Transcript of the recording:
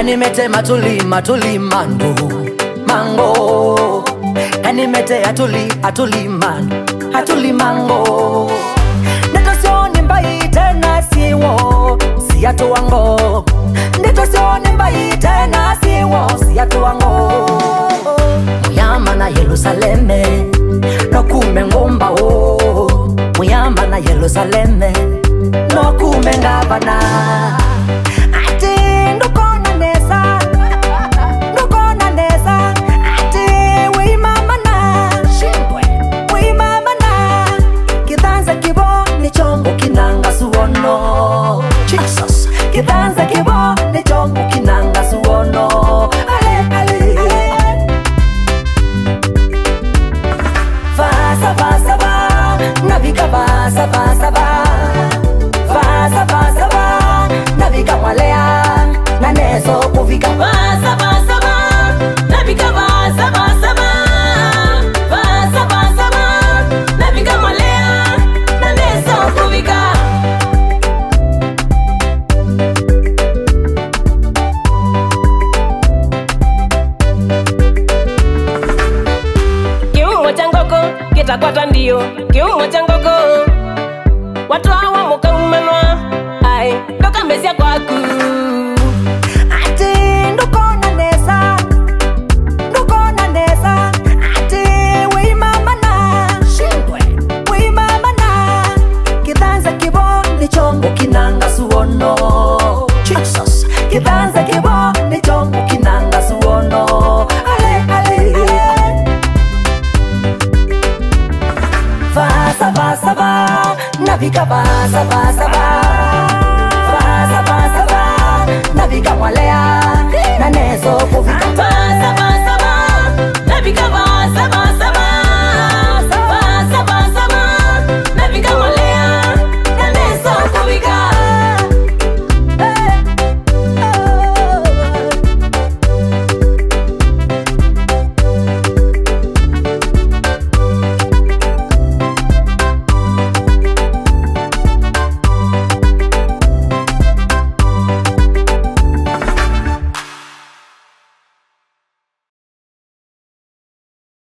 Kanimete matuli mango. Kanimete atuli mango. Netosioni mbai tena siwo siatu wango. Netosioni mbai tena siwo siatu wango. Muyama na Yerusaleme no kume ngomba o. Muyama na Yerusaleme no kume ngabana. Jesus, kibanza kibo ni chongo kinanga suono. Ale ale. Fasa fasa ba, navika fasa fasa ba. Fasa fasa ba, navika walea, na neso kufika. Fasa fasa ba, navika fasa fasa ba. Fasa fasa ba, navika walea, na neso kufika. Kitakwata ndio kiumo cha ngoko. Watu hawa muka umenwa ai doka mesia kwaku. Ati ndukona nesa ati wei mama na shindwe wei mama na kidanza kibo ni chongo kinanga suono. Jesus, kidanza kibo ni chongo kinanga suono. Ale ale. Fasa fasa ba, navika fasa fasa ba. Fasa fasa ba, navika walea, na neso kufika.